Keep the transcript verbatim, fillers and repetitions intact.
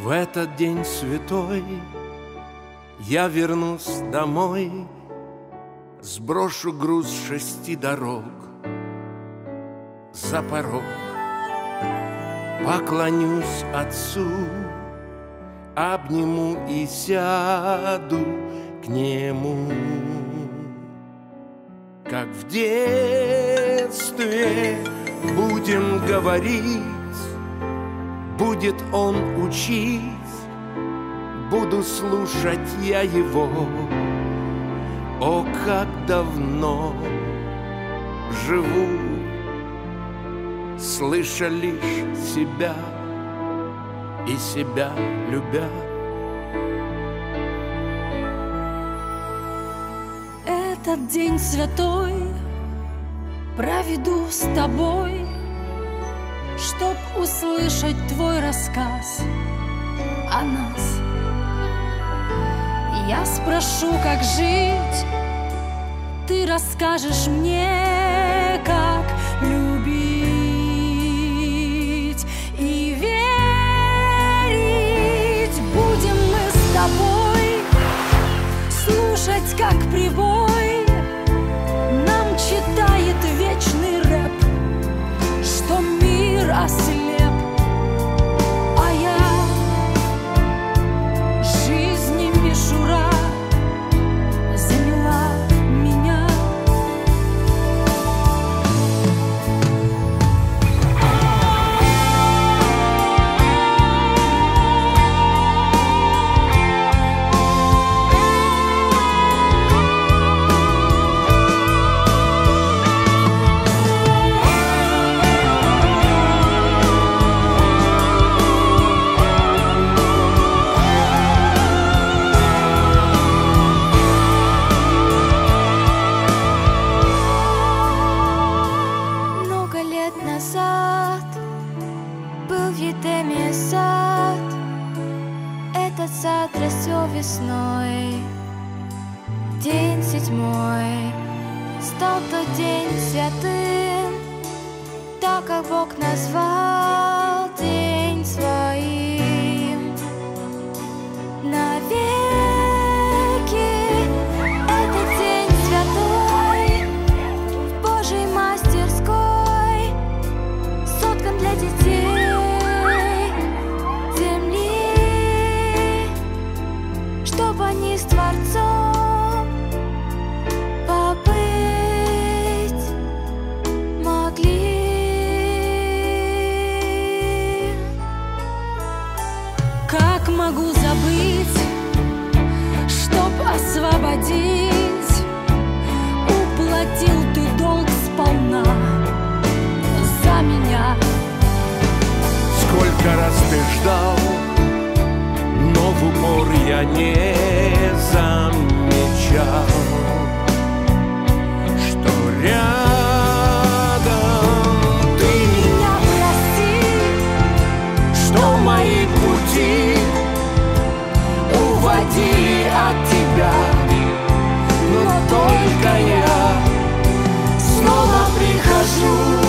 В этот день святой я вернусь домой, сброшу груз шести дорог за порог, поклонюсь Отцу, обниму и сяду к Нему. Как в детстве будем говорить, будет Он учить, буду слушать я Его. О, как давно живу, слыша лишь себя и себя любя. Этот день святой проведу с тобой, чтоб услышать твой рассказ о нас. Я спрошу, как жить, ты расскажешь мне, как любить и верить. Будем мы с тобой слушать, как прибой нам читает вечный рэп, что мир ослеп, а я жизни мишура заняла меня. Был в Едеме сад, этот сад расцвел весной. День седьмой стал тот день святым, так как Бог назвал день своим. Навеки этот день святой в Божьей мастерской соткан для детей земли, чтоб они с Творцом побыть могли. Как могу забыть, чтоб освободить, уплатил ты долг сполна за меня. Сколько раз ты ждал, но в упор я не замечал, что рядом. Ты меня прости, Что мои пути уводили от тебя, но только я снова прихожу